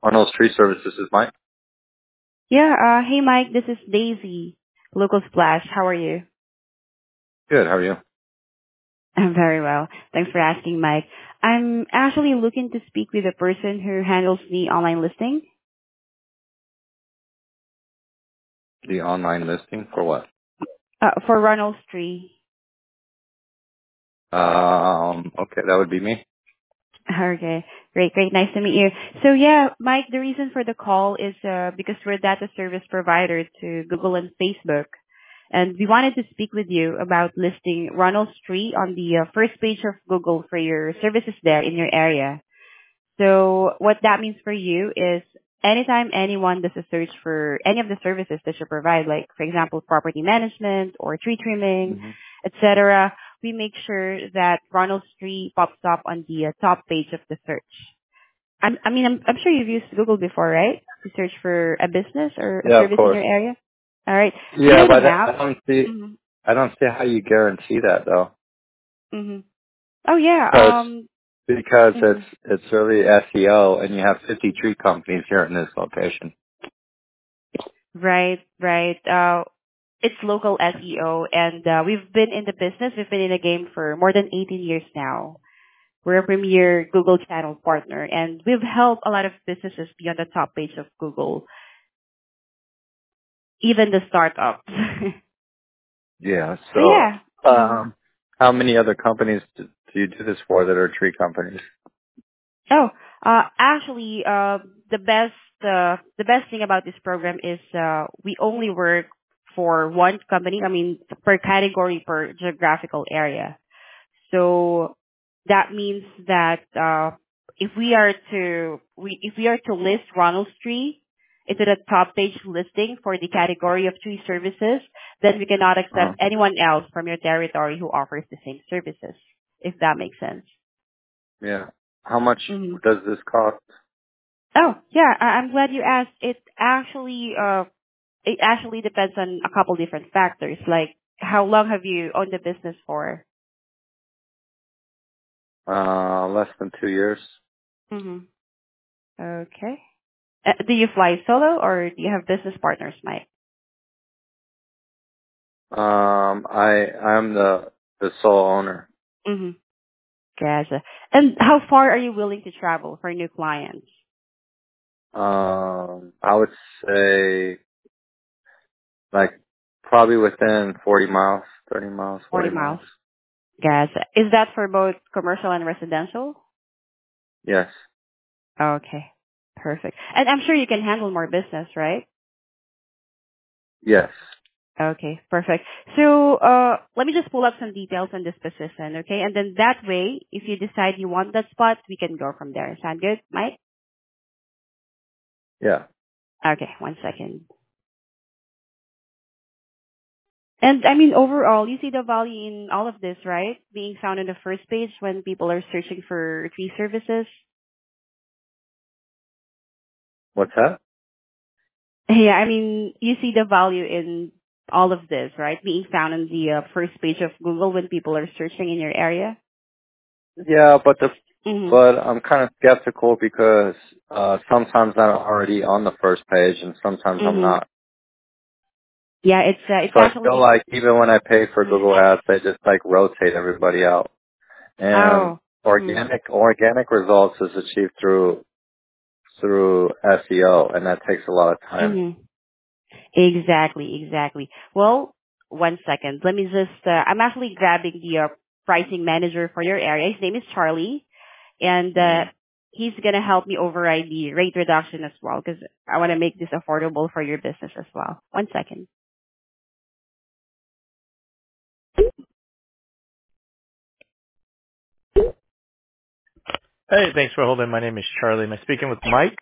Arnold's Tree Services is Mike. Yeah, hey Mike, this is Daisy, Local Splash. How are you? Good. How are you? I'm very well. Thanks for asking, Mike. I'm actually looking to speak with the person who handles the online listing The online listing for what? for Ronald's Tree. Okay, that would be me. Okay, great, great. Nice to meet you. So yeah, Mike, the reason for the call is because we're a data service provider to Google and Facebook. And we wanted to speak with you about listing Ronald's Tree on the first page of Google for your services there in your area. So what that means for you is anytime anyone does a search for any of the services that you provide, like for example, property management or tree trimming, hmm etc., we make sure that Ronald's Tree pops up on the top page of the search. I'm sure you've used Google before, right? To search for a business or a Yeah, of service in course. your area. All right. Do you Yeah, know the but map? Mm-hmm. I don't see how you guarantee that though, Mm-hmm. Oh yeah. because Mhm. it's really SEO, and you have 50 tree companies here in this location. Right, right. It's local SEO, and we've been in the business. We've been in the game for more than 18 years now. We're a premier Google channel partner, and we've helped a lot of businesses be on the top page of Google, even the startups. Yeah. So So, yeah. Mhm. how many other companies do you do this for that are tree companies? Oh, actually, the best thing about this program is we only work for one company. I mean, per category, per geographical area. So that means that if we are to list Ronald's Tree into the top page listing for the category of tree services, then we cannot Uh-huh. accept anyone else from your territory who offers the same services. If that makes sense. Yeah. How much Hmm. does this cost? Oh yeah, I'm glad you asked. It actually depends on a couple different factors, like how long have you owned the business for? Less than 2 years. Hmm. Okay. Do you fly solo or do you have business partners, Mike? I'm the sole owner. Mm-hmm. Gotcha. And how far are you willing to travel for new clients? I would say like probably within 40 miles, 30 miles, 40 40 miles. miles. Gotcha. Is that for both commercial and residential? Yes. Okay. Perfect. And I'm sure you can handle more business, right? Yes. Okay, perfect. So, let me just pull up some details on this position, okay? And then that way, if you decide you want that spot, we can go from there. Sound good, Mike? Yeah. Okay, one second. And I mean, overall, you see the value in all of this, right? Being found on the first page when people are searching for tree services. What's that? Yeah, I mean, you see the value in all of this, right? Being found on the first page of Google when people are searching in your area. Yeah, but Mm-hmm. but I'm kind of skeptical because sometimes I'm already on the first page and sometimes I'm Mm-hmm. not. Yeah, it's So I feel actually. like even when I pay for Mhm. Google Ads, they just like rotate everybody out. And Oh. Mm-hmm. organic results is achieved through SEO, and that takes a lot of time. Mm-hmm. Exactly, exactly. Well, one second. Let me just. I'm actually grabbing the pricing manager for your area. His name is Charlie. And Mhm. he's gonna help me override the rate reduction as well because I want to make this affordable for your business as well. One second. Hey, thanks for holding. My name is Charlie. Am I speaking with Mike?